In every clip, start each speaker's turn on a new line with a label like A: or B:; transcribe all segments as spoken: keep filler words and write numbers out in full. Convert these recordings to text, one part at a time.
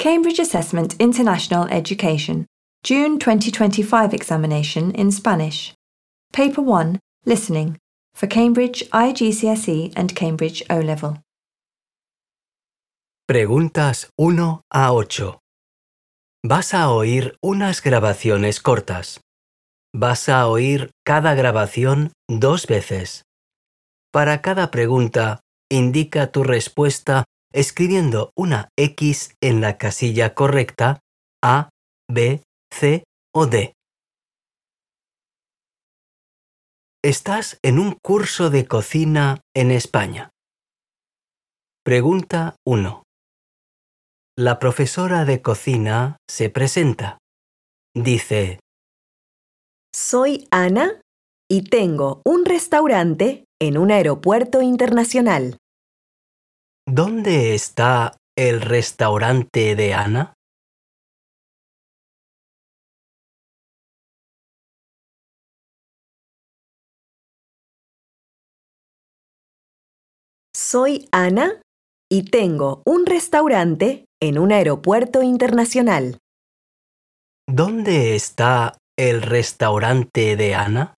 A: Cambridge Assessment International Education, June twenty twenty-five examination in Spanish. Paper one, Listening, for Cambridge I G C S E and Cambridge O-Level.
B: Preguntas uno a ocho. Vas a oír unas grabaciones cortas. Vas a oír cada grabación dos veces. Para cada pregunta, indica tu respuesta escribiendo una X en la casilla correcta A, B, C o D. ¿Estás en un curso de cocina en España? Pregunta uno. La profesora de cocina se presenta. Dice:
C: Soy Ana y tengo un restaurante en un aeropuerto internacional.
B: ¿Dónde está el restaurante de Ana?
C: Soy Ana y tengo un restaurante en un aeropuerto internacional.
B: ¿Dónde está el restaurante de Ana?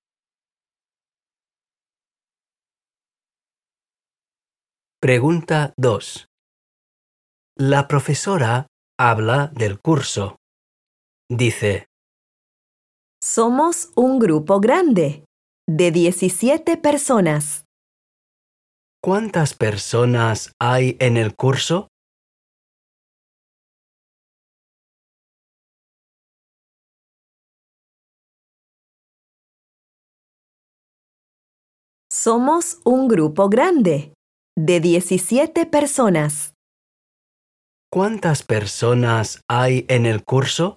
B: Pregunta dos. La profesora habla del curso. Dice:
C: Somos un grupo grande, de diecisiete personas.
B: ¿Cuántas personas hay en el curso?
C: Somos un grupo grande, de diecisiete personas.
B: ¿Cuántas personas hay en el curso?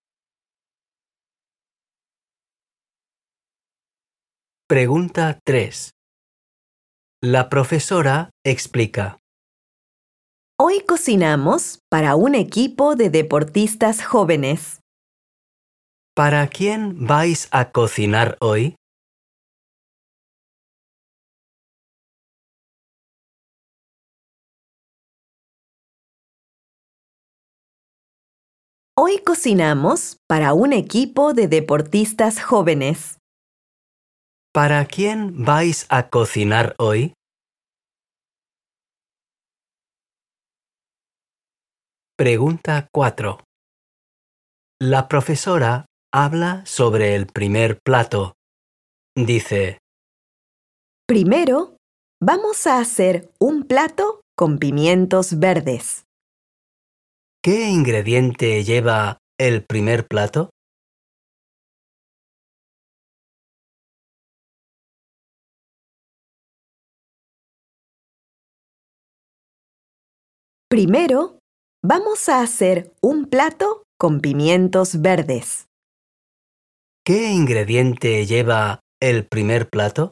B: Pregunta tres. La profesora explica:
C: Hoy cocinamos para un equipo de deportistas jóvenes.
B: ¿Para quién vais a cocinar hoy?
C: Hoy cocinamos para un equipo de deportistas jóvenes.
B: ¿Para quién vais a cocinar hoy? Pregunta cuatro. La profesora habla sobre el primer plato. Dice:
C: Primero, vamos a hacer un plato con pimientos verdes.
B: ¿Qué ingrediente lleva el primer plato?
C: Primero, vamos a hacer un plato con pimientos verdes.
B: ¿Qué ingrediente lleva el primer plato?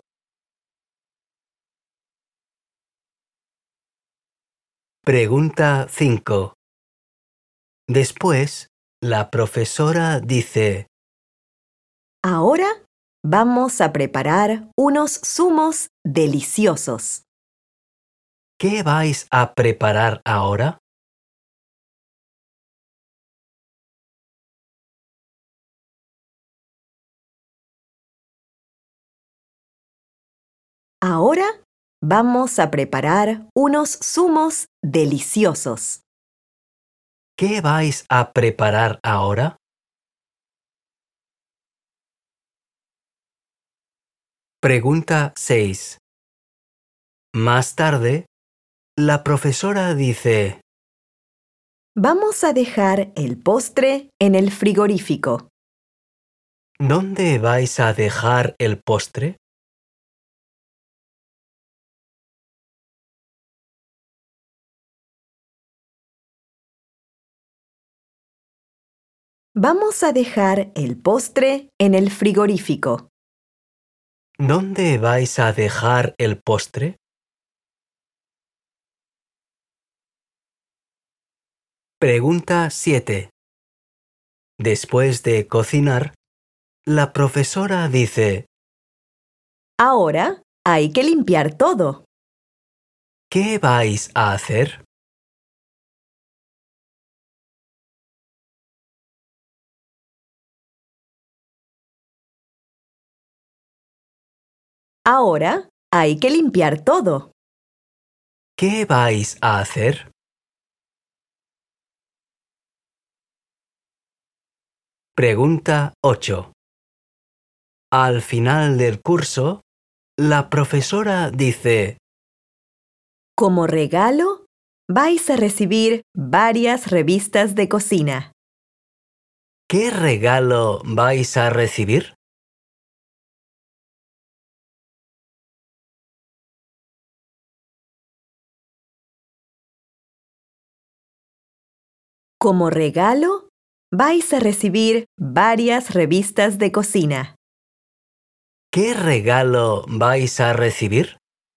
B: Pregunta cinco. Después, la profesora dice:
C: Ahora vamos a preparar unos zumos deliciosos.
B: ¿Qué vais a preparar ahora?
C: Ahora vamos a preparar unos zumos deliciosos.
B: ¿Qué vais a preparar ahora? Pregunta seis. Más tarde, la profesora dice:
C: Vamos a dejar el postre en el frigorífico.
B: ¿Dónde vais a dejar el postre?
C: Vamos a dejar el postre en el frigorífico.
B: ¿Dónde vais a dejar el postre? Pregunta siete. Después de cocinar, la profesora dice:
C: Ahora hay que limpiar todo.
B: ¿Qué vais a hacer?
C: Ahora hay que limpiar todo.
B: ¿Qué vais a hacer? Pregunta ocho. Al final del curso, la profesora dice:
C: Como regalo, vais a recibir varias revistas de cocina.
B: ¿Qué regalo vais a recibir?
C: Como regalo, vais a recibir varias revistas de cocina.
B: ¿Qué regalo vais a recibir?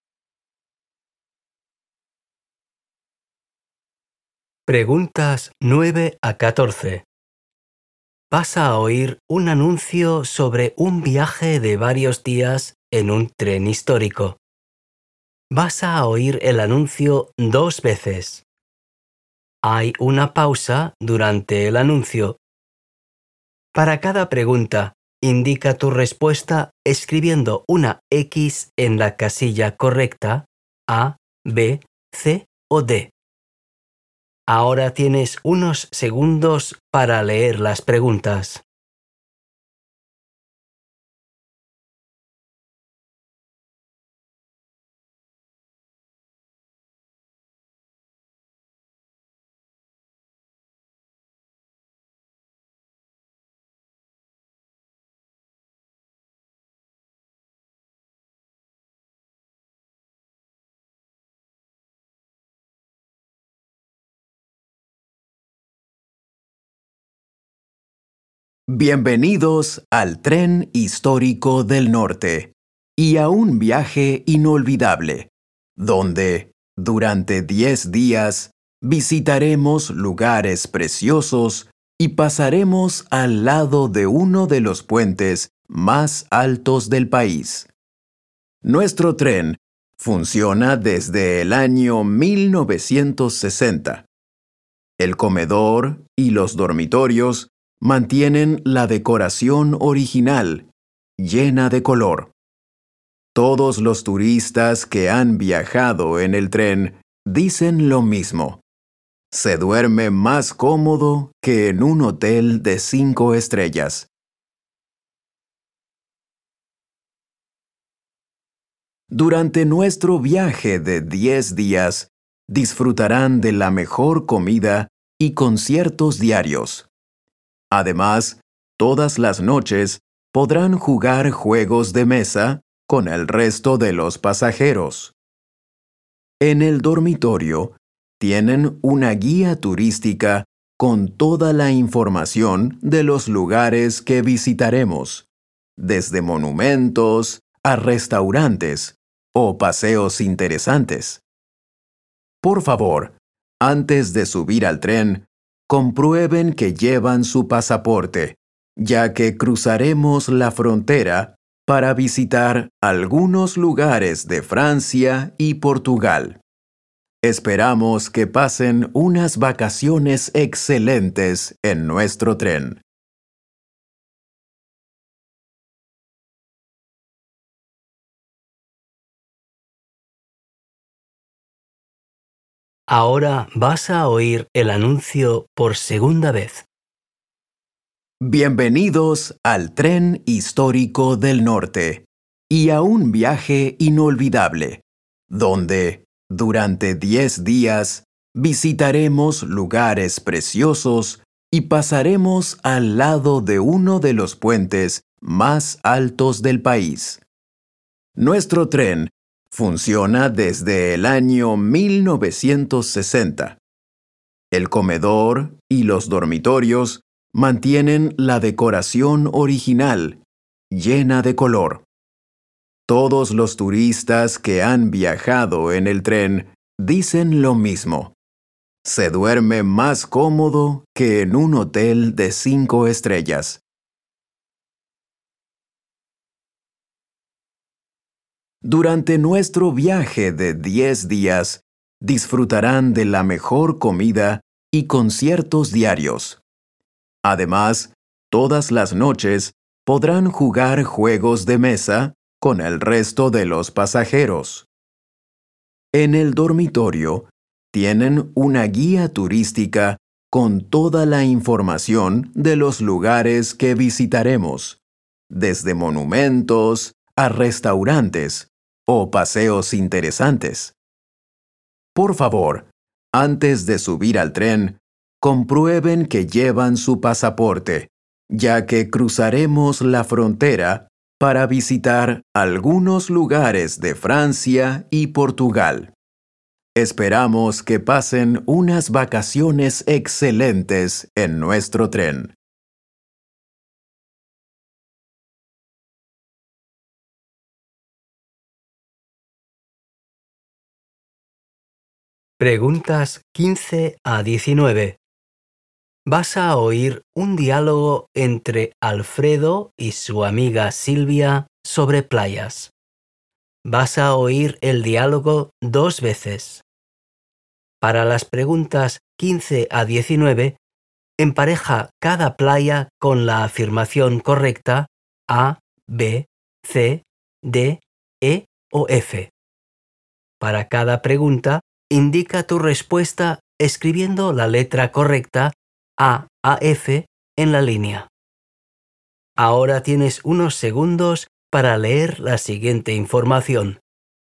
B: Preguntas nueve a catorce. Vas a oír un anuncio sobre un viaje de varios días en un tren histórico. Vas a oír el anuncio dos veces. Hay una pausa durante el anuncio. Para cada pregunta, indica tu respuesta escribiendo una X en la casilla correcta, A, B, C o D. Ahora tienes unos segundos para leer las preguntas.
D: Bienvenidos al Tren Histórico del Norte y a un viaje inolvidable, donde, durante diez días, visitaremos lugares preciosos y pasaremos al lado de uno de los puentes más altos del país. Nuestro tren funciona desde el año mil novecientos sesenta. El comedor y los dormitorios mantienen la decoración original, llena de color. Todos los turistas que han viajado en el tren dicen lo mismo. Se duerme más cómodo que en un hotel de cinco estrellas. Durante nuestro viaje de diez días, disfrutarán de la mejor comida y conciertos diarios. Además, todas las noches podrán jugar juegos de mesa con el resto de los pasajeros. En el dormitorio tienen una guía turística con toda la información de los lugares que visitaremos, desde monumentos a restaurantes o paseos interesantes. Por favor, antes de subir al tren, comprueben que llevan su pasaporte, ya que cruzaremos la frontera para visitar algunos lugares de Francia y Portugal. Esperamos que pasen unas vacaciones excelentes en nuestro tren.
B: Ahora vas a oír el anuncio por segunda vez.
D: Bienvenidos al Tren Histórico del Norte y a un viaje inolvidable, donde, durante diez días, visitaremos lugares preciosos y pasaremos al lado de uno de los puentes más altos del país. Nuestro tren funciona desde el año mil novecientos sesenta. El comedor y los dormitorios mantienen la decoración original, llena de color. Todos los turistas que han viajado en el tren dicen lo mismo. Se duerme más cómodo que en un hotel de cinco estrellas. Durante nuestro viaje de diez días, disfrutarán de la mejor comida y conciertos diarios. Además, todas las noches podrán jugar juegos de mesa con el resto de los pasajeros. En el dormitorio tienen una guía turística con toda la información de los lugares que visitaremos, desde monumentos a restaurantes o paseos interesantes. Por favor, antes de subir al tren, comprueben que llevan su pasaporte, ya que cruzaremos la frontera para visitar algunos lugares de Francia y Portugal. Esperamos que pasen unas vacaciones excelentes en nuestro tren.
B: Preguntas quince a diecinueve. Vas a oír un diálogo entre Alfredo y su amiga Silvia sobre playas. Vas a oír el diálogo dos veces. Para las preguntas quince a diecinueve, empareja cada playa con la afirmación correcta A, B, C, D, E o F. Para cada pregunta, indica tu respuesta escribiendo la letra correcta A a F en la línea. Ahora tienes unos segundos para leer la siguiente información.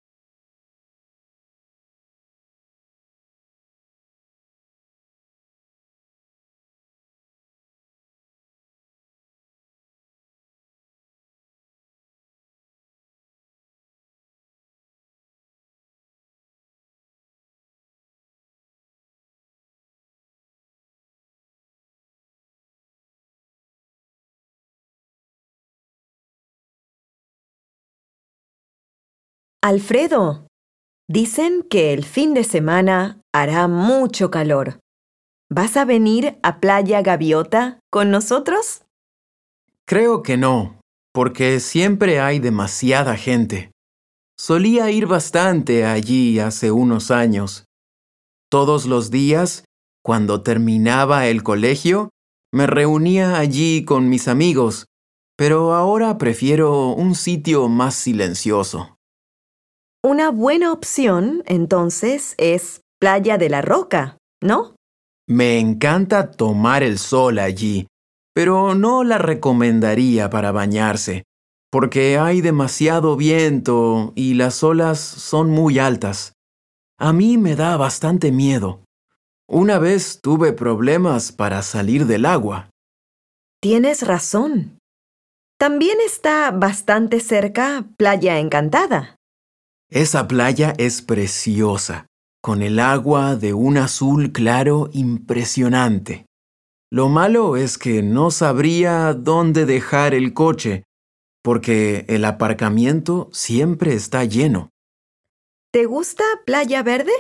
C: Alfredo, dicen que el fin de semana hará mucho calor. ¿Vas a venir a Playa Gaviota con nosotros?
D: Creo que no, porque siempre hay demasiada gente. Solía ir bastante allí hace unos años. Todos los días, cuando terminaba el colegio, me reunía allí con mis amigos, pero ahora prefiero un sitio más silencioso.
C: Una buena opción, entonces, es Playa de la Roca, ¿no?
D: Me encanta tomar el sol allí, pero no la recomendaría para bañarse, porque hay demasiado viento y las olas son muy altas. A mí me da bastante miedo. Una vez tuve problemas para salir del agua.
C: Tienes razón. También está bastante cerca Playa Encantada.
D: Esa playa es preciosa, con el agua de un azul claro impresionante. Lo malo es que no sabría dónde dejar el coche, porque el aparcamiento siempre está lleno.
C: ¿Te gusta Playa Verde?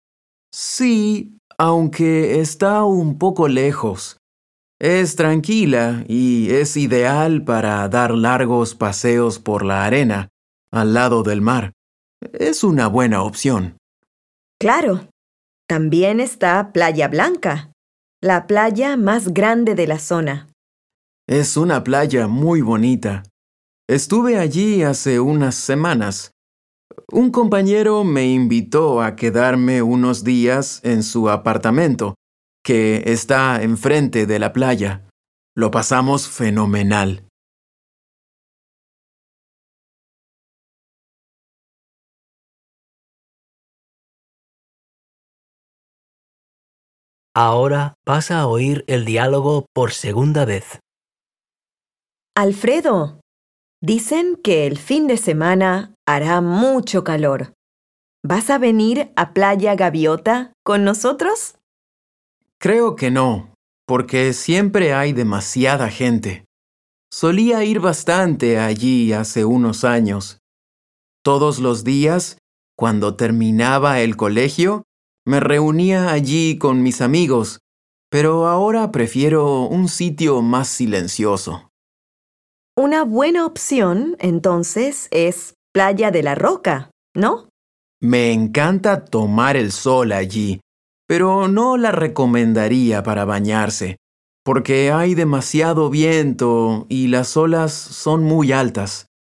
D: Sí, aunque está un poco lejos. Es tranquila y es ideal para dar largos paseos por la arena, al lado del mar. Es una buena opción.
C: Claro. También está Playa Blanca, la playa más grande de la zona.
D: Es una playa muy bonita. Estuve allí hace unas semanas. Un compañero me invitó a quedarme unos días en su apartamento, que está enfrente de la playa. Lo pasamos fenomenal.
B: Ahora vas a oír el diálogo por segunda vez.
C: Alfredo, dicen que el fin de semana hará mucho calor. ¿Vas a venir a Playa Gaviota con nosotros?
D: Creo que no, porque siempre hay demasiada gente. Solía ir bastante allí hace unos años. Todos los días, cuando terminaba el colegio, me reunía allí con mis amigos, pero ahora prefiero un sitio más silencioso.
C: Una buena opción, entonces, es Playa de la Roca, ¿no?
D: Me encanta tomar el sol allí, pero no la recomendaría para bañarse, porque hay demasiado viento y las olas son muy altas.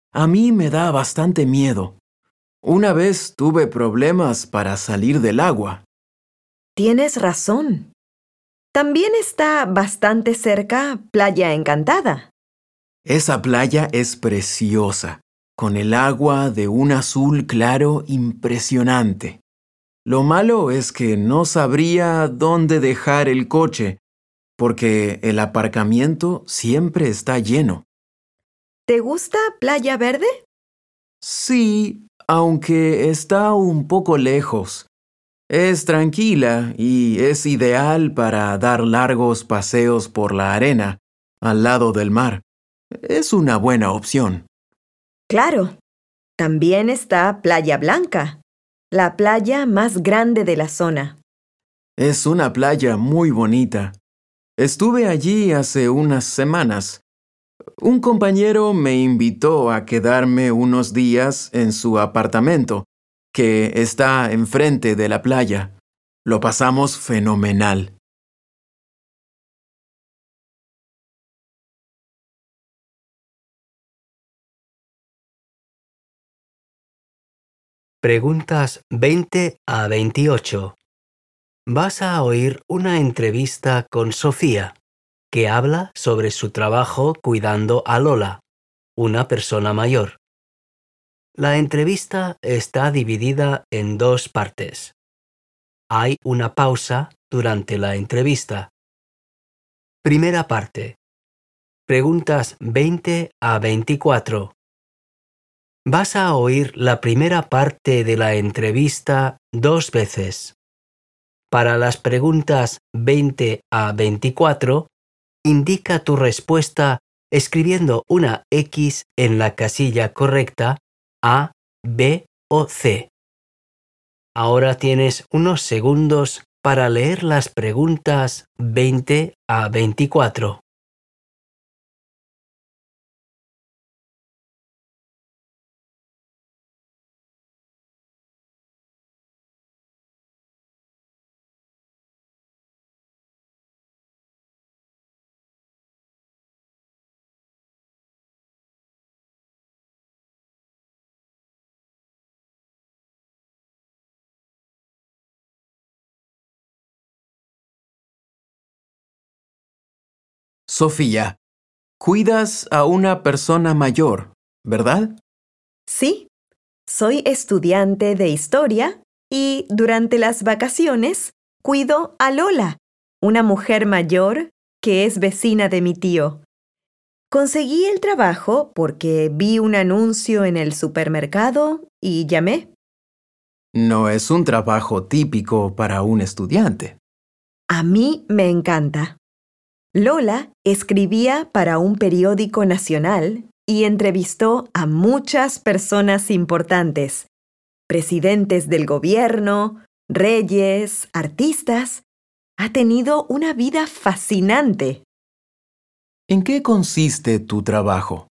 D: A mí me da bastante miedo. Una vez tuve problemas para salir del agua.
C: Tienes razón. También está bastante cerca Playa Encantada.
D: Esa playa es preciosa, con el agua de un azul claro impresionante. Lo malo es que no sabría dónde dejar el coche, porque el aparcamiento siempre está lleno.
C: ¿Te gusta Playa Verde?
D: Sí, aunque está un poco lejos. Es tranquila y es ideal para dar largos paseos por la arena, al lado del mar. Es una buena opción.
C: Claro. También está Playa Blanca, la playa más grande de la zona.
D: Es una playa muy bonita. Estuve allí hace unas semanas. Un compañero me invitó a quedarme unos días en su apartamento, que está enfrente de la playa. Lo pasamos fenomenal.
B: Preguntas veinte a veintiocho. Vas a oír una entrevista con Sofía, que habla sobre su trabajo cuidando a Lola, una persona mayor. La entrevista está dividida en dos partes. Hay una pausa durante la entrevista. Primera parte. Preguntas veinte a veinticuatro. Vas a oír la primera parte de la entrevista dos veces. Para las preguntas veinte a veinticuatro, indica tu respuesta escribiendo una X en la casilla correcta A, B o C. Ahora tienes unos segundos para leer las preguntas veinte a veinticuatro.
D: Sofía, cuidas a una persona mayor, ¿verdad?
C: Sí, soy estudiante de historia y durante las vacaciones cuido a Lola, una mujer mayor que es vecina de mi tío. Conseguí el trabajo porque vi un anuncio en el supermercado y llamé.
D: No es un trabajo típico para un estudiante.
C: A mí me encanta. Lola escribía para un periódico nacional y entrevistó a muchas personas importantes, presidentes del gobierno, reyes, artistas. Ha tenido una vida fascinante.
D: ¿En qué consiste tu trabajo?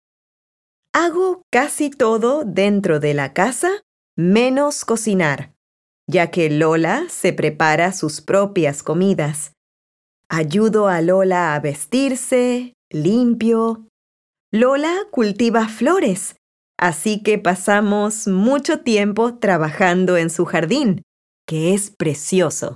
C: Hago casi todo dentro de la casa, menos cocinar, ya que Lola se prepara sus propias comidas. Ayudo a Lola a vestirse, limpio. Lola cultiva flores, así que pasamos mucho tiempo trabajando en su jardín, que es precioso.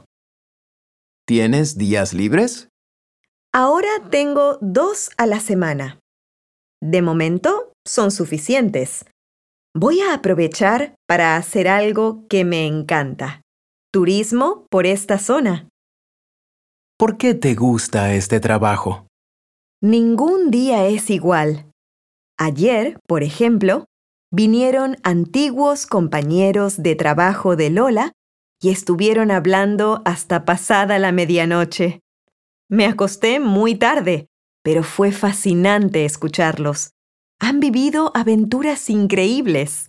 D: ¿Tienes días libres?
C: Ahora tengo dos a la semana. De momento, son suficientes. Voy a aprovechar para hacer algo que me encanta: turismo por esta zona.
D: ¿Por qué te gusta este trabajo?
C: Ningún día es igual. Ayer, por ejemplo, vinieron antiguos compañeros de trabajo de Lola y estuvieron hablando hasta pasada la medianoche. Me acosté muy tarde, pero fue fascinante escucharlos. Han vivido aventuras increíbles.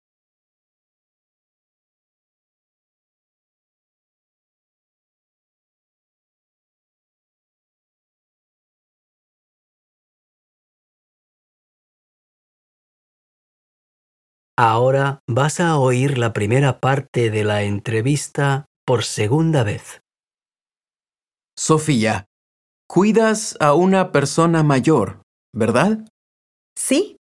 B: Ahora vas a oír la primera parte de la entrevista por segunda vez.
D: Sofía, cuidas a una persona mayor, ¿verdad?
C: Sí,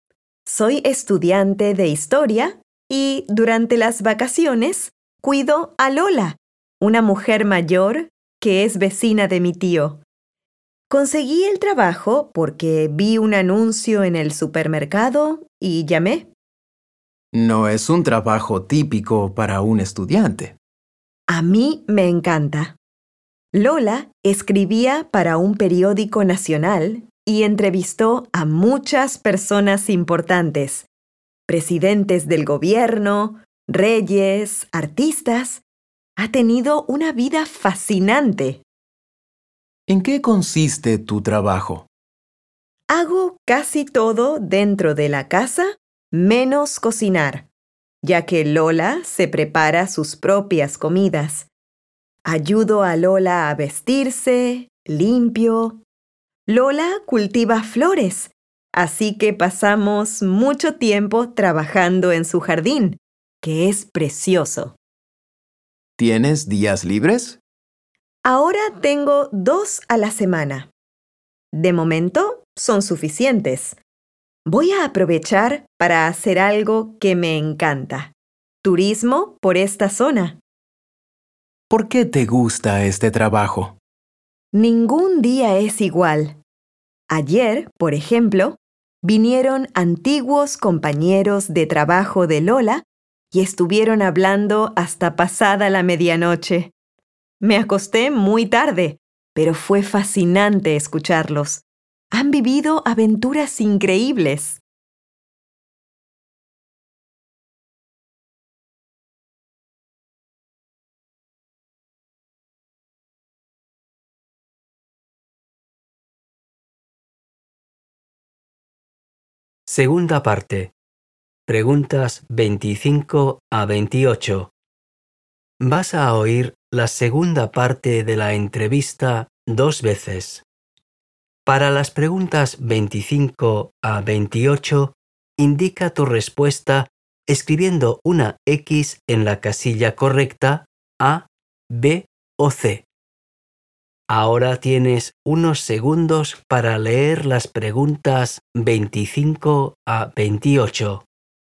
C: Soy estudiante de historia y durante las vacaciones cuido a Lola, una mujer mayor que es vecina de mi tío. Conseguí el trabajo porque vi un anuncio en el supermercado y llamé.
D: No es un trabajo típico para un estudiante.
C: A mí me encanta. Lola escribía para un periódico nacional y entrevistó a muchas personas importantes, presidentes del gobierno, reyes, artistas. Ha tenido una vida fascinante.
D: ¿En qué consiste tu trabajo?
C: Hago casi todo dentro de la casa, menos cocinar, ya que Lola se prepara sus propias comidas. Ayudo a Lola a vestirse, limpio. Lola cultiva flores, así que pasamos mucho tiempo trabajando en su jardín, que es precioso.
D: ¿Tienes días libres?
C: Ahora tengo dos a la semana. De momento, son suficientes. Voy a aprovechar para hacer algo que me encanta. Turismo por esta zona.
D: ¿Por qué te gusta este trabajo?
C: Ningún día es igual. Ayer, por ejemplo, vinieron antiguos compañeros de trabajo de Lola y estuvieron hablando hasta pasada la medianoche. Me acosté muy tarde, pero fue fascinante escucharlos. Han vivido aventuras increíbles.
B: Segunda parte. Preguntas veinticinco a veintiocho. Vas a oír la segunda parte de la entrevista dos veces. Para las preguntas veinticinco a veintiocho, indica tu respuesta escribiendo una X en la casilla correcta A, B o C. Ahora tienes unos segundos para leer las preguntas veinticinco a veintiocho.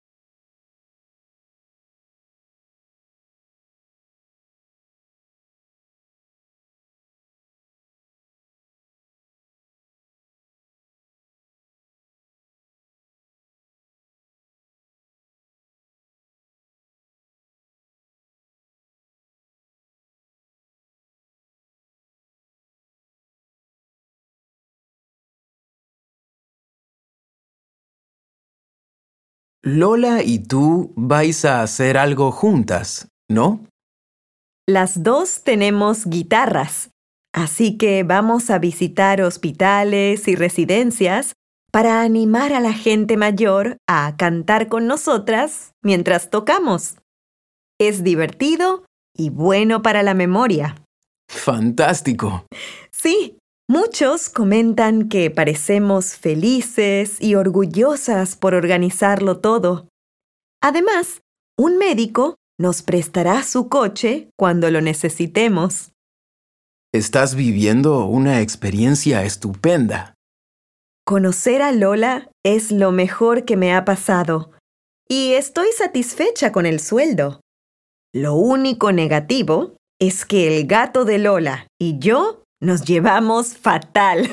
D: Lola y tú vais a hacer algo juntas, ¿no?
C: Las dos tenemos guitarras, así que vamos a visitar hospitales y residencias para animar a la gente mayor a cantar con nosotras mientras tocamos. Es divertido y bueno para la memoria.
D: ¡Fantástico!
C: Sí, muchos comentan que parecemos felices y orgullosas por organizarlo todo. Además, un médico nos prestará su coche cuando lo necesitemos.
D: Estás viviendo una experiencia estupenda.
C: Conocer a Lola es lo mejor que me ha pasado y estoy satisfecha con el sueldo. Lo único negativo es que el gato de Lola y yo nos llevamos fatal.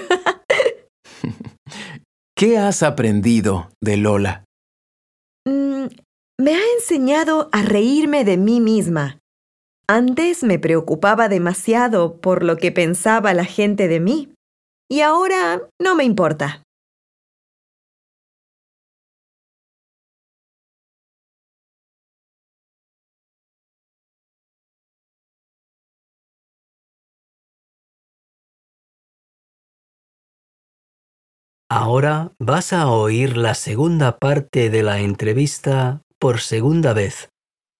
D: ¿Qué has aprendido de Lola?
C: Mm, me ha enseñado a reírme de mí misma. Antes me preocupaba demasiado por lo que pensaba la gente de mí y ahora no me importa.
B: Ahora vas a oír la segunda parte de la entrevista por segunda vez.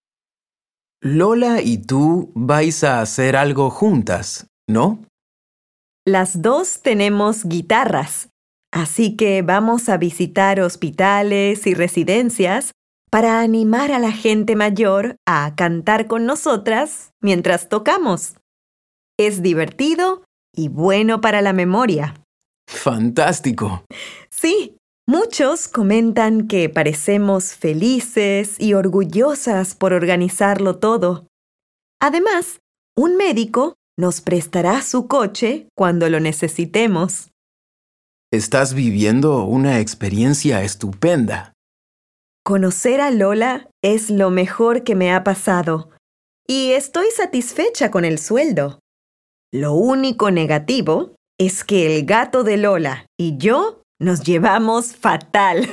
D: Lola y tú vais a hacer algo juntas, ¿no?
C: Las dos tenemos guitarras, así que vamos a visitar hospitales y residencias para animar a la gente mayor a cantar con nosotras mientras tocamos. Es divertido y bueno para la memoria.
D: ¡Fantástico!
C: Sí, Muchos comentan que parecemos felices y orgullosas por organizarlo todo. Además, un médico nos prestará su coche cuando lo necesitemos.
D: Estás viviendo una experiencia estupenda.
C: Conocer a Lola es lo mejor que me ha pasado y estoy satisfecha con el sueldo. Lo único negativo es que el gato de Lola y yo nos llevamos fatal.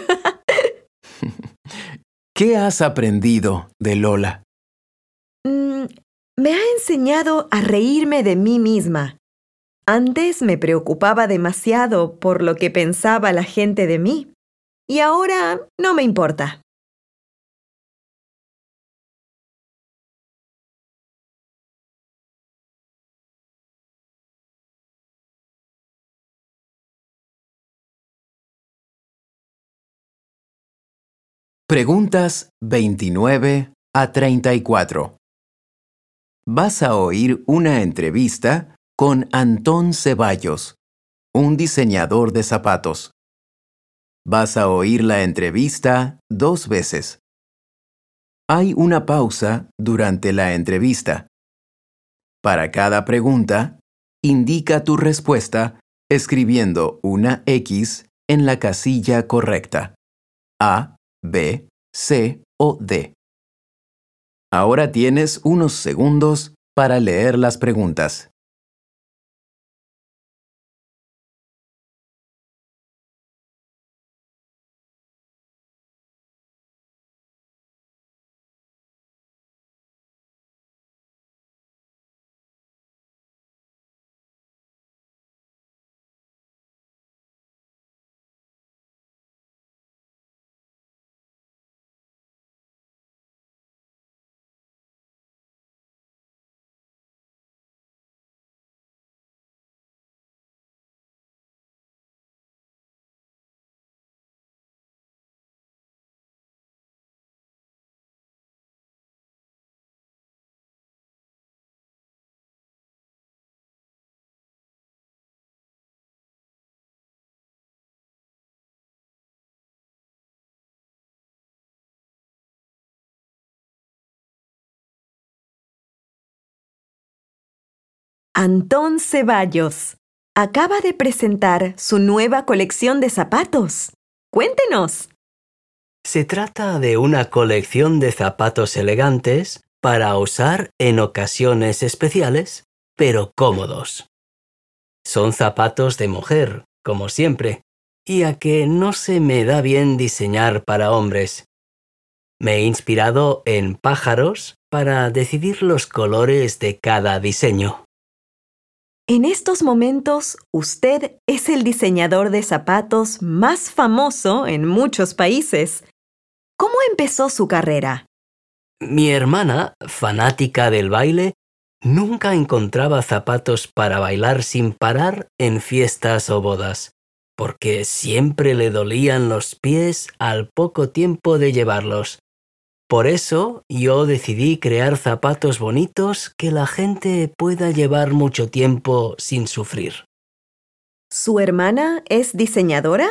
D: ¿Qué has aprendido de Lola?
C: Mm, me ha enseñado a reírme de mí misma. Antes me preocupaba demasiado por lo que pensaba la gente de mí y ahora no me importa.
D: Preguntas veintinueve a treinta y cuatro. Vas a oír una entrevista con Antón Ceballos, un diseñador de zapatos. Vas a oír la entrevista dos veces. Hay una pausa durante la entrevista. Para cada pregunta, indica tu respuesta escribiendo una X en la casilla correcta. A, B, C o D. Ahora tienes unos segundos para leer las preguntas.
C: Antón Ceballos acaba de presentar su nueva colección de zapatos. Cuéntenos.
B: Se trata de una colección de zapatos elegantes para usar en ocasiones especiales, pero cómodos. Son zapatos de mujer, como siempre, y a que no se me da bien diseñar para hombres. Me he inspirado en pájaros para decidir los colores de cada diseño.
C: En estos momentos, usted es el diseñador de zapatos más famoso en muchos países. ¿Cómo empezó su carrera?
B: Mi hermana, fanática del baile, nunca encontraba zapatos para bailar sin parar en fiestas o bodas, porque siempre le dolían los pies al poco tiempo de llevarlos. Por eso yo decidí crear zapatos bonitos que la gente pueda llevar mucho tiempo sin sufrir.
C: ¿Su hermana es diseñadora?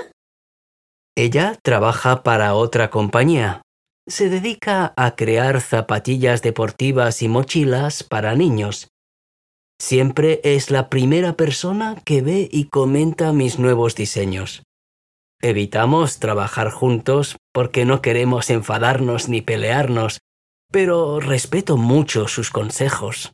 B: Ella trabaja para otra compañía. Se dedica a crear zapatillas deportivas y mochilas para niños. Siempre es la primera persona que ve y comenta mis nuevos diseños. Evitamos trabajar juntos porque no queremos enfadarnos ni pelearnos, pero respeto mucho sus consejos.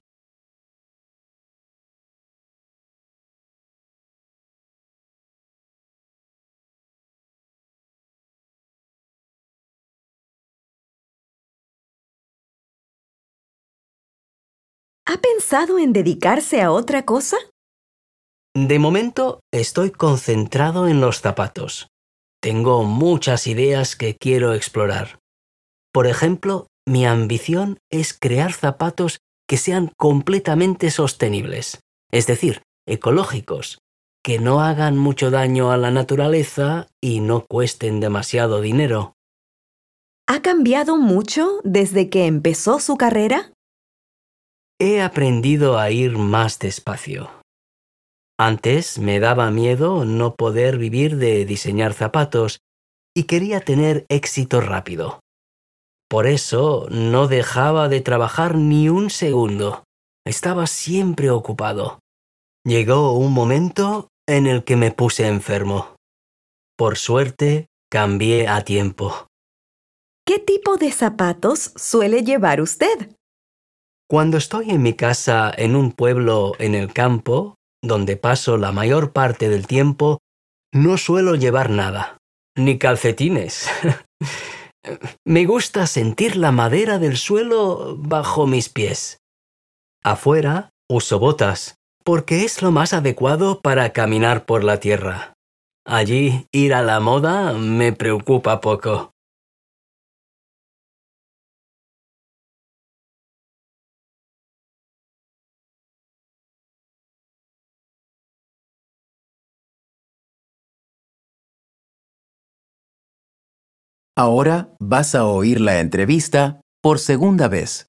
C: ¿Ha pensado en dedicarse a otra cosa?
B: De momento estoy concentrado en los zapatos. Tengo muchas ideas que quiero explorar. Por ejemplo, mi ambición es crear zapatos que sean completamente sostenibles, es decir, ecológicos, que no hagan mucho daño a la naturaleza y no cuesten demasiado dinero.
C: ¿Ha cambiado mucho desde que empezó su carrera?
B: He aprendido a ir más despacio. Antes me daba miedo no poder vivir de diseñar zapatos y quería tener éxito rápido. Por eso no dejaba de trabajar ni un segundo. Estaba siempre ocupado. Llegó un momento en el que me puse enfermo. Por suerte, cambié a tiempo.
C: ¿Qué tipo de zapatos suele llevar usted?
B: Cuando estoy en mi casa en un pueblo en el campo, donde paso la mayor parte del tiempo, no suelo llevar nada, ni calcetines. Me gusta sentir la madera del suelo bajo mis pies. Afuera uso botas, porque es lo más adecuado para caminar por la tierra. Allí ir a la moda me preocupa poco.
D: Ahora vas a oír la entrevista por segunda vez.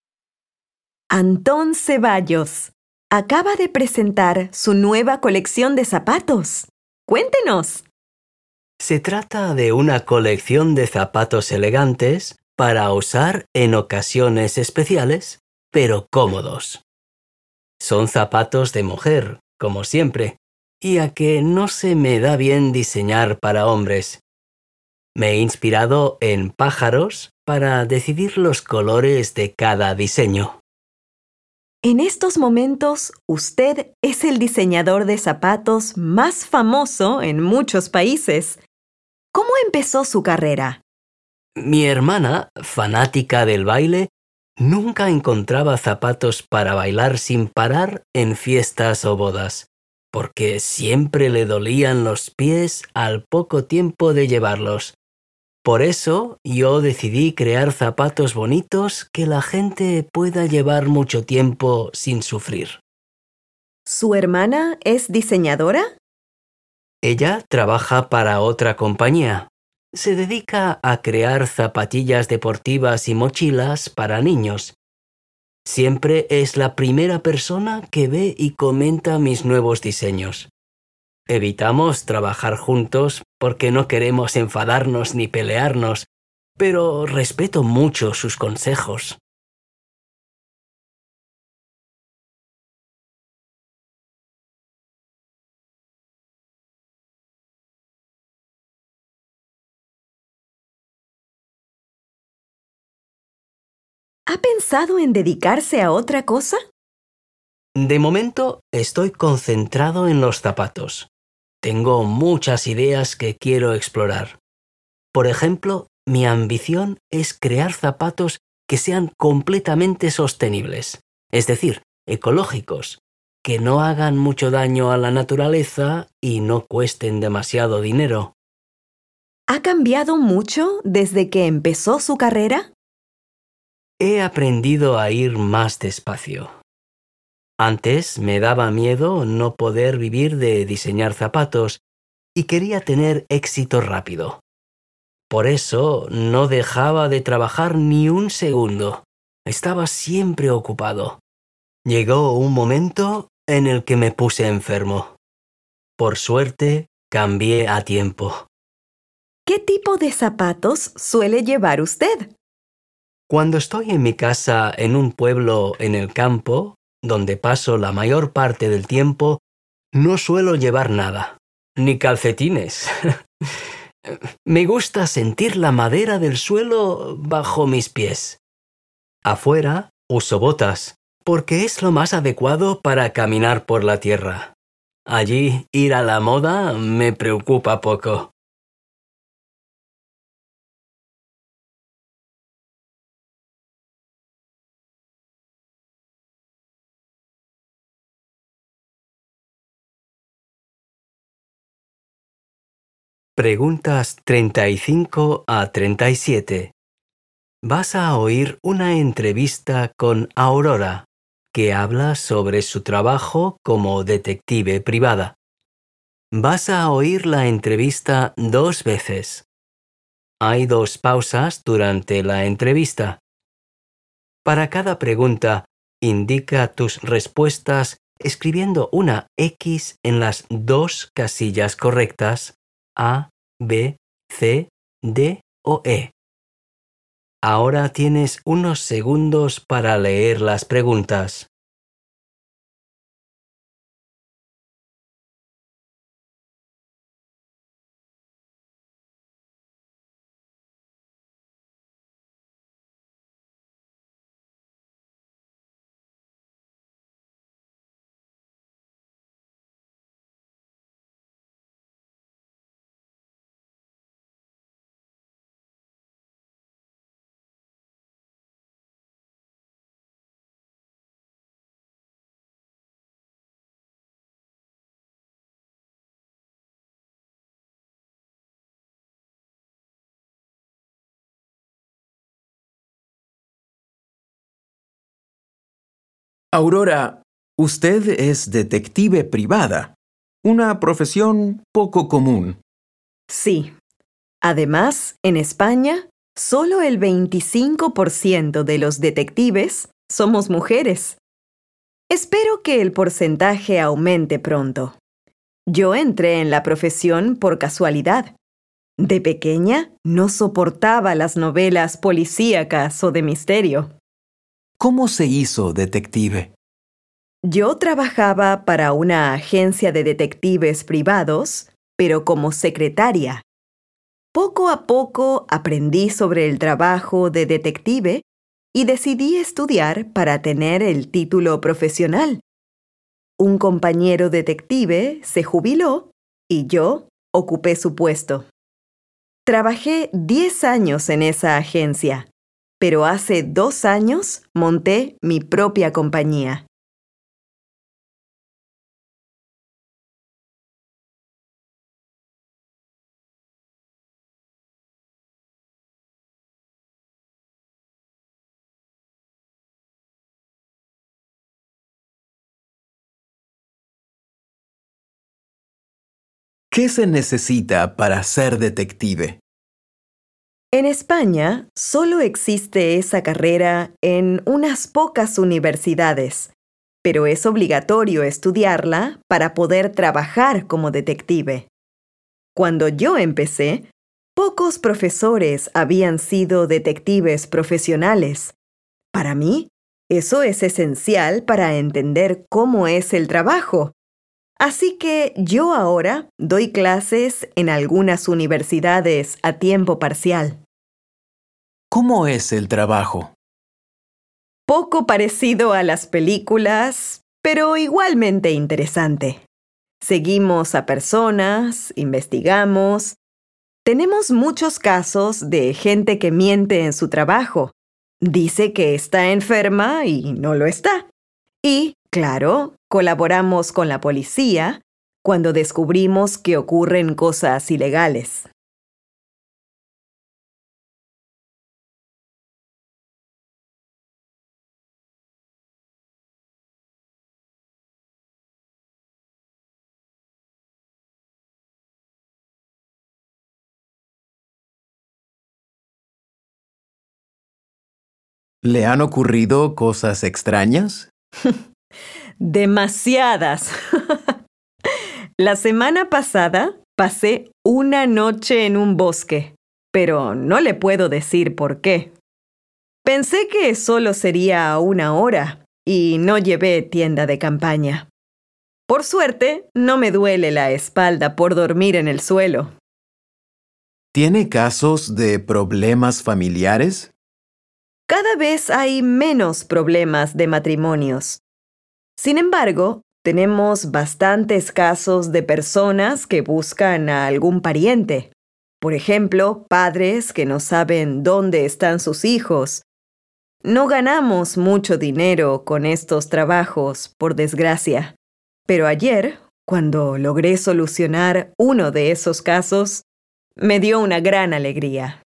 C: Antón Ceballos acaba de presentar su nueva colección de zapatos. Cuéntenos.
B: Se trata de una colección de zapatos elegantes para usar en ocasiones especiales, pero cómodos. Son zapatos de mujer, como siempre, y a que no se me da bien diseñar para hombres. Me he inspirado en pájaros para decidir los colores de cada diseño.
C: En estos momentos, usted es el diseñador de zapatos más famoso en muchos países. ¿Cómo empezó su carrera?
B: Mi hermana, fanática del baile, nunca encontraba zapatos para bailar sin parar en fiestas o bodas, porque siempre le dolían los pies al poco tiempo de llevarlos. Por eso yo decidí crear zapatos bonitos que la gente pueda llevar mucho tiempo sin sufrir.
C: ¿Su hermana es diseñadora?
B: Ella trabaja para otra compañía. Se dedica a crear zapatillas deportivas y mochilas para niños. Siempre es la primera persona que ve y comenta mis nuevos diseños. Evitamos trabajar juntos porque no queremos enfadarnos ni pelearnos, pero respeto mucho sus consejos.
C: ¿Ha pensado en dedicarse a otra cosa?
B: De momento estoy concentrado en los zapatos. Tengo muchas ideas que quiero explorar. Por ejemplo, mi ambición es crear zapatos que sean completamente sostenibles, es decir, ecológicos, que no hagan mucho daño a la naturaleza y no cuesten demasiado dinero.
C: ¿Ha cambiado mucho desde que empezó su carrera?
B: He aprendido a ir más despacio. Antes me daba miedo no poder vivir de diseñar zapatos y quería tener éxito rápido. Por eso no dejaba de trabajar ni un segundo. Estaba siempre ocupado. Llegó un momento en el que me puse enfermo. Por suerte, cambié a tiempo.
C: ¿Qué tipo de zapatos suele llevar usted?
B: Cuando estoy en mi casa en un pueblo en el campo, donde paso la mayor parte del tiempo, no suelo llevar nada, ni calcetines. Me gusta sentir la madera del suelo bajo mis pies. Afuera uso botas, porque es lo más adecuado para caminar por la tierra. Allí ir a la moda me preocupa poco. Preguntas treinta y cinco a treinta y siete. Vas a oír una entrevista con Aurora, que habla sobre su trabajo como detective privada. Vas a oír la entrevista dos veces. Hay dos pausas durante la entrevista. Para cada pregunta, indica tus respuestas escribiendo una X en las dos casillas correctas, A, B C, D o E. Ahora tienes unos segundos para leer las preguntas.
D: Aurora, usted es detective privada, una profesión poco común.
C: Sí. Además, en España, solo el veinticinco por ciento de los detectives somos mujeres. Espero que el porcentaje aumente pronto. Yo entré en la profesión por casualidad. De pequeña, no soportaba las novelas policíacas o de misterio.
D: ¿Cómo se hizo detective?
C: Yo trabajaba para una agencia de detectives privados, pero como secretaria. Poco a poco aprendí sobre el trabajo de detective y decidí estudiar para tener el título profesional. Un compañero detective se jubiló y yo ocupé su puesto. Trabajé diez años en esa agencia, pero hace dos años monté mi propia compañía.
D: ¿Qué se necesita para ser detective?
C: En España solo existe esa carrera en unas pocas universidades, pero es obligatorio estudiarla para poder trabajar como detective. Cuando yo empecé, pocos profesores habían sido detectives profesionales. Para mí, eso es esencial para entender cómo es el trabajo. Así que yo ahora doy clases en algunas universidades a tiempo parcial.
D: ¿Cómo es el trabajo?
C: Poco parecido a las películas, pero igualmente interesante. Seguimos a personas, investigamos. Tenemos muchos casos de gente que miente en su trabajo. Dice que está enferma y no lo está. Y, claro, colaboramos con la policía cuando descubrimos que ocurren cosas ilegales.
D: ¿Le han ocurrido cosas extrañas?
C: Demasiadas. La semana pasada pasé una noche en un bosque, pero no le puedo decir por qué. Pensé que solo sería una hora y no llevé tienda de campaña. Por suerte, no me duele la espalda por dormir en el suelo.
D: ¿Tiene casos de problemas familiares?
C: Cada vez hay menos problemas de matrimonios. Sin embargo, tenemos bastantes casos de personas que buscan a algún pariente. Por ejemplo, padres que no saben dónde están sus hijos. No ganamos mucho dinero con estos trabajos, por desgracia. Pero ayer, cuando logré solucionar uno de esos casos, me dio una gran alegría.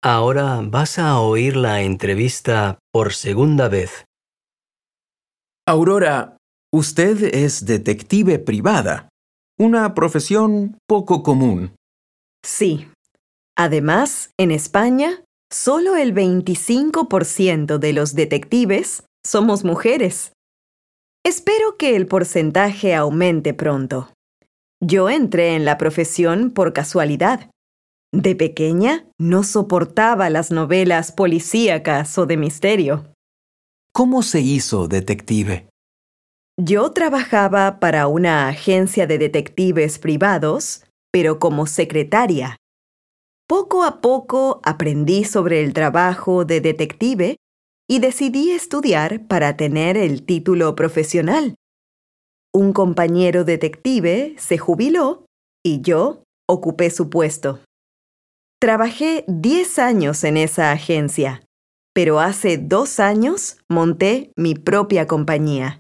B: Ahora vas a oír la entrevista por segunda vez.
D: Aurora, usted es detective privada, una profesión poco común.
C: Sí. Además, en España, solo el veinticinco por ciento de los detectives somos mujeres. Espero que el porcentaje aumente pronto. Yo entré en la profesión por casualidad. De pequeña, no soportaba las novelas policíacas o de misterio.
D: ¿Cómo se hizo detective?
C: Yo trabajaba para una agencia de detectives privados, pero como secretaria. Poco a poco aprendí sobre el trabajo de detective y decidí estudiar para tener el título profesional. Un compañero detective se jubiló y yo ocupé su puesto. Trabajé diez años en esa agencia, pero hace dos años monté mi propia compañía.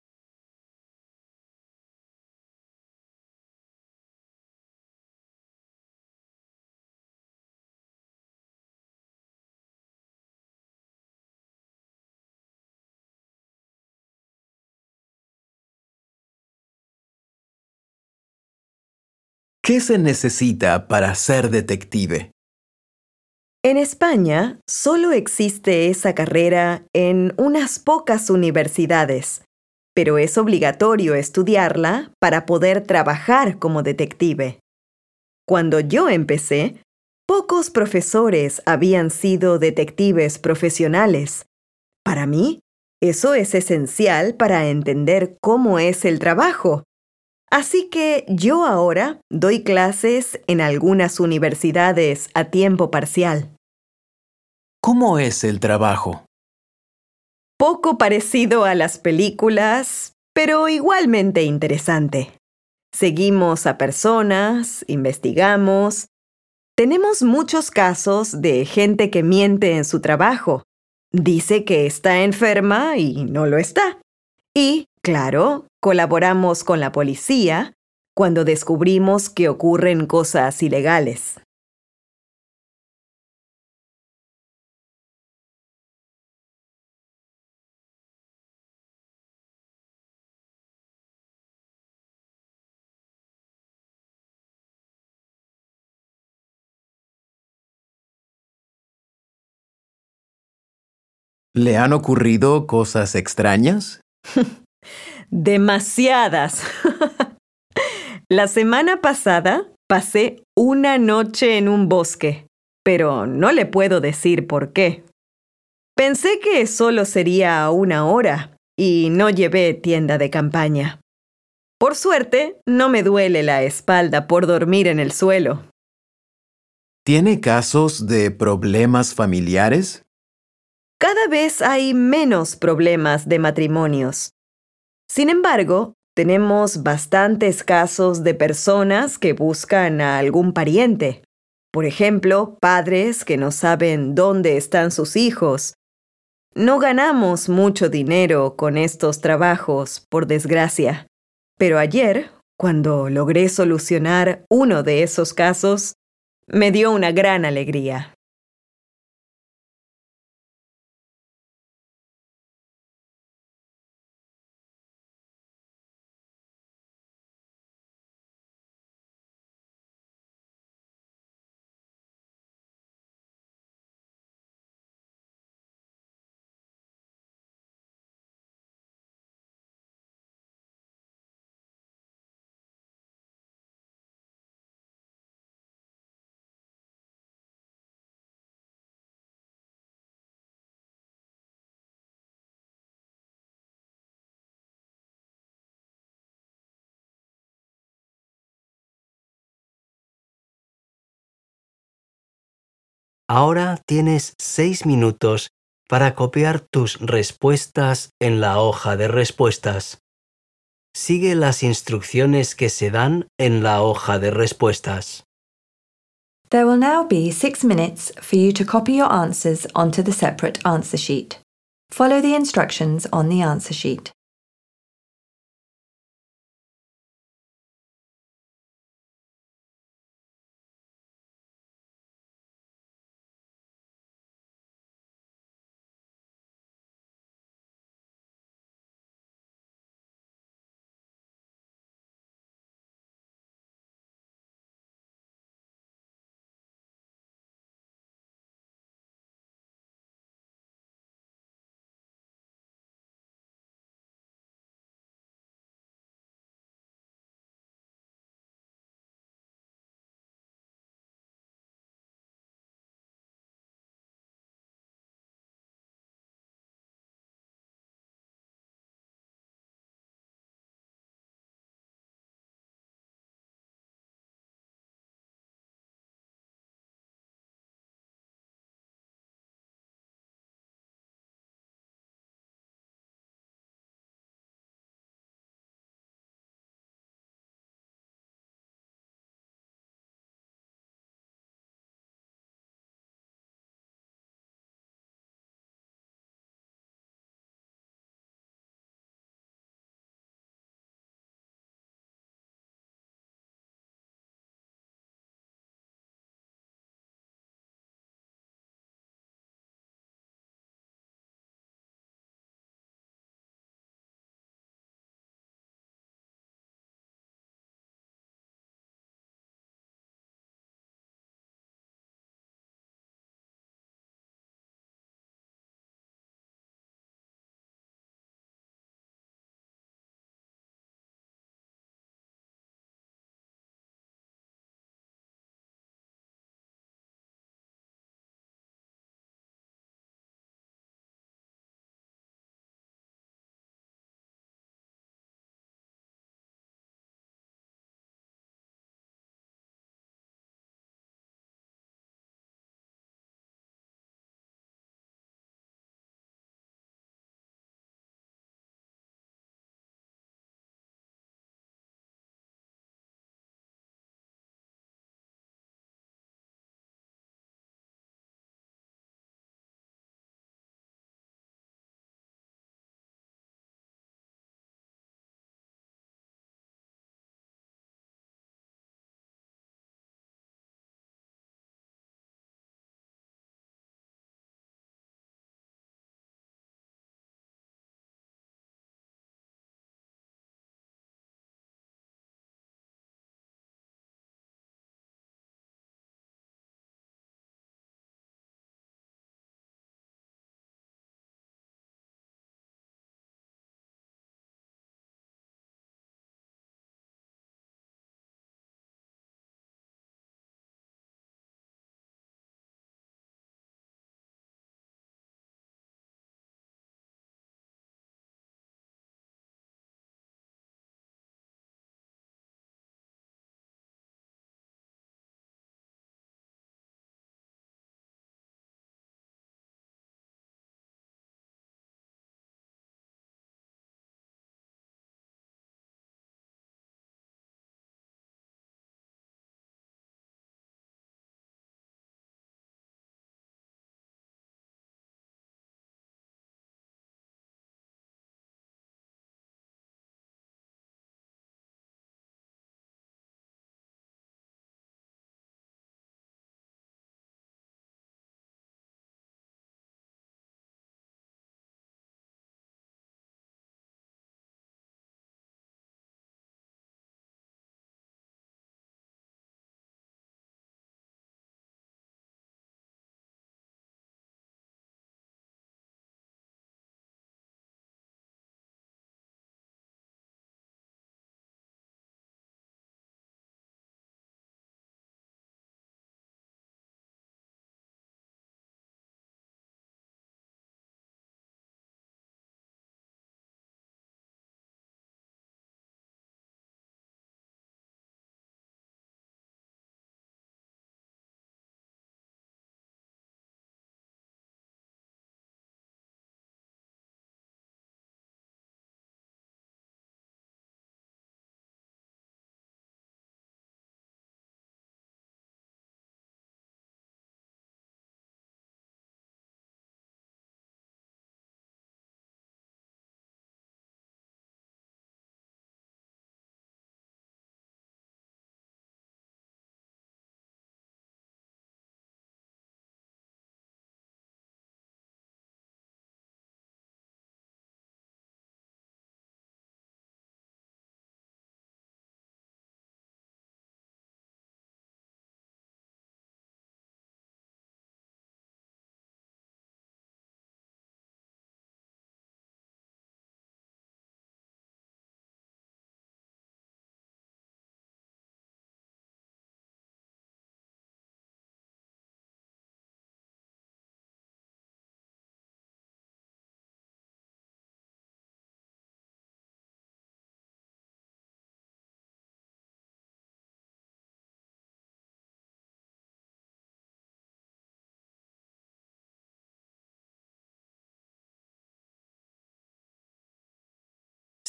D: ¿Qué se necesita para ser detective?
C: En España solo existe esa carrera en unas pocas universidades, pero es obligatorio estudiarla para poder trabajar como detective. Cuando yo empecé, pocos profesores habían sido detectives profesionales. Para mí, eso es esencial para entender cómo es el trabajo. Así que yo ahora doy clases en algunas universidades a tiempo parcial.
D: ¿Cómo es el trabajo?
C: Poco parecido a las películas, pero igualmente interesante. Seguimos a personas, investigamos. Tenemos muchos casos de gente que miente en su trabajo. Dice que está enferma y no lo está. Y, claro, colaboramos con la policía cuando descubrimos que ocurren cosas ilegales.
D: ¿Le han ocurrido cosas extrañas?
C: Demasiadas. La semana pasada pasé una noche en un bosque, pero no le puedo decir por qué. Pensé que solo sería una hora y no llevé tienda de campaña. Por suerte, no me duele la espalda por dormir en el suelo.
D: ¿Tiene casos de problemas familiares?
C: Cada vez hay menos problemas de matrimonios. Sin embargo, tenemos bastantes casos de personas que buscan a algún pariente. Por ejemplo, padres que no saben dónde están sus hijos. No ganamos mucho dinero con estos trabajos, por desgracia. Pero ayer, cuando logré solucionar uno de esos casos, me dio una gran alegría.
B: Ahora tienes seis minutos para copiar tus respuestas en la hoja de respuestas. Sigue las instrucciones que se dan en la hoja de respuestas.
A: There will now be six minutes for you to copy your answers onto the separate answer sheet. Follow the instructions on the answer sheet.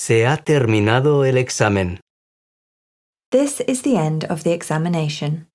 B: Se ha terminado el examen.
A: This is the end of the examination.